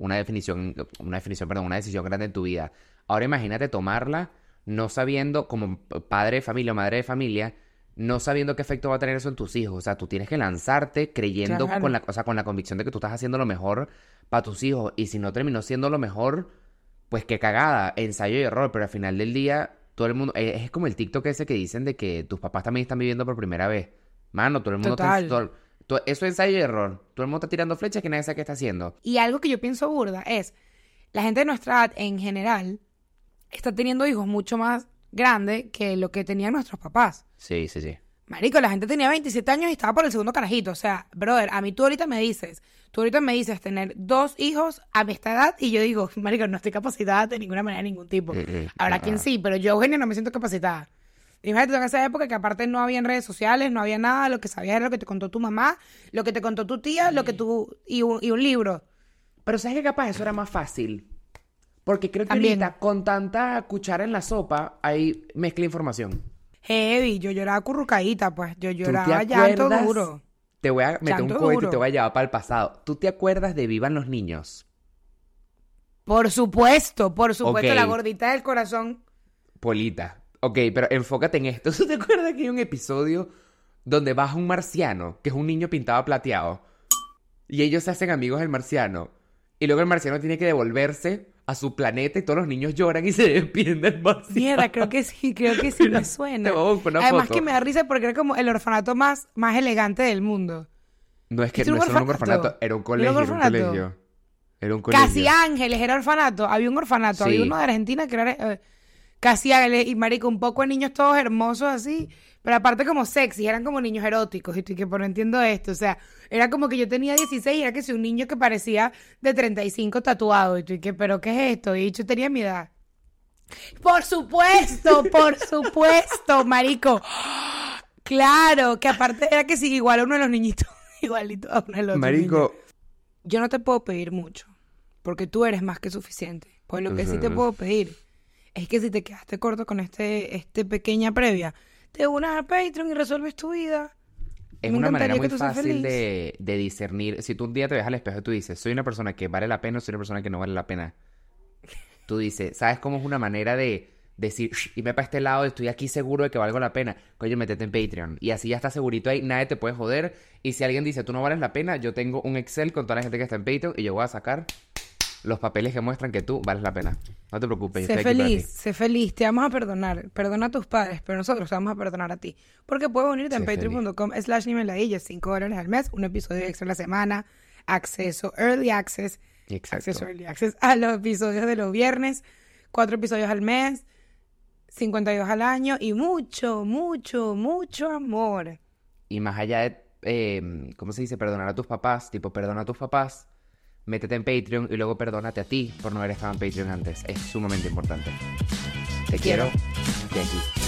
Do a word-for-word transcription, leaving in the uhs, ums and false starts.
una definición, una definición, perdón, una decisión grande en tu vida. Ahora imagínate tomarla no sabiendo, como padre de familia o madre de familia, no sabiendo qué efecto va a tener eso en tus hijos. O sea, tú tienes que lanzarte creyendo Claro. con la, o sea, con la convicción de que tú estás haciendo lo mejor para tus hijos. Y si no terminó siendo lo mejor, pues qué cagada, ensayo y error. Pero al final del día, todo el mundo... Es, es como el TikTok ese que dicen de que tus papás también están viviendo por primera vez. Mano, todo el mundo está... en- Total. todo- todo- eso es ensayo y error. Todo el mundo está tirando flechas que nadie sabe qué está haciendo. Y algo que yo pienso burda es, la gente de nuestra edad en general está teniendo hijos mucho más grandes que lo que tenían nuestros papás. Sí, sí, sí. Marico, la gente tenía veintisiete años y estaba por el segundo carajito. O sea, brother, a mí tú ahorita me dices, tú ahorita me dices tener dos hijos a esta edad y yo digo, marico, no estoy capacitada de ninguna manera, de ningún tipo. Mm, mm, Habrá no. quien sí, pero yo, Eugenia, no me siento capacitada. Imagínate en esa época que aparte no había redes sociales, no había nada, lo que sabías era lo que te contó tu mamá, lo que te contó tu tía, lo que tú... y un, y un libro. Pero ¿sabes qué? Capaz eso era más fácil. Porque creo que También. ahorita, con tanta cuchara en la sopa, hay mezcla información. Heavy, yo lloraba currucadita, pues. Yo ¿Tú te lloraba llanto acuerdas? duro. Te voy a meter un Llanto cohete y duro. te voy a llevar para el pasado. ¿Tú te acuerdas de Vivan los Niños? Por supuesto, por supuesto, Ok. la gordita del corazón. Polita. Ok, pero enfócate en esto. ¿Tú te acuerdas que hay un episodio donde baja un marciano, que es un niño pintado plateado, y ellos se hacen amigos del marciano, y luego el marciano tiene que devolverse a su planeta y todos los niños lloran y se despiden del marciano? Mierda, creo que sí, creo que sí Mira, me suena. te voy a buscar una Además foto. que me da risa porque era como el orfanato más, más elegante del mundo. No es que ¿Es un no era un orfanato? orfanato, era un ¿Era colegio, un era un orfanato? colegio. Era un colegio. Casi Ángeles era orfanato. Había un orfanato, había Sí. uno de Argentina que era eh, Casi Ángeles y marico, un poco de niños todos hermosos así, pero aparte como sexy, eran como niños eróticos. Y estoy que por no entiendo esto, o sea, era como que yo tenía dieciséis y era que si un niño que parecía de treinta y cinco tatuado. Y estoy que, pero ¿qué es esto? Y yo tenía mi edad. Por supuesto, por supuesto, marico. Claro, que aparte era que sí, igual a uno de los niñitos, igualito a uno de los otros niños. Marico, Yo no te puedo pedir mucho, porque tú eres más que suficiente. Pues lo que sí te Ujú. puedo pedir es que si te quedaste corto con este, este pequeña previa, te unas a Patreon y resuelves tu vida. es Me una manera encantaría muy que tú seas fácil feliz. de, de discernir. Si tú un día te ves al espejo y tú dices, soy una persona que vale la pena o soy una persona que no vale la pena. Tú dices, ¿sabes cómo es una manera de decir, irme para este lado, estoy aquí seguro de que valgo la pena? Coño, métete en Patreon. Y así ya estás segurito ahí, nadie te puede joder. Y si alguien dice, tú no vales la pena, yo tengo un Excel con toda la gente que está en Patreon y yo voy a sacar los papeles que muestran que tú vales la pena. No te preocupes, yo Sé estoy aquí para feliz, ti. sé feliz, te vamos a perdonar. Perdona a tus padres, pero nosotros te vamos a perdonar a ti. Porque puedes unirte en Sé feliz. patreon.com slash nimeladilla, cinco dólares al mes, un episodio extra a la semana, acceso, early access, Exacto. acceso, early access a los episodios de los viernes, cuatro episodios al mes, cincuenta y dos al año y mucho, mucho, mucho amor. Y más allá de, eh, ¿cómo se dice? Perdonar a tus papás, tipo, perdona a tus papás, métete en Patreon y luego perdónate a ti por no haber estado en Patreon antes. Es sumamente importante. Te quiero quiero. de aquí.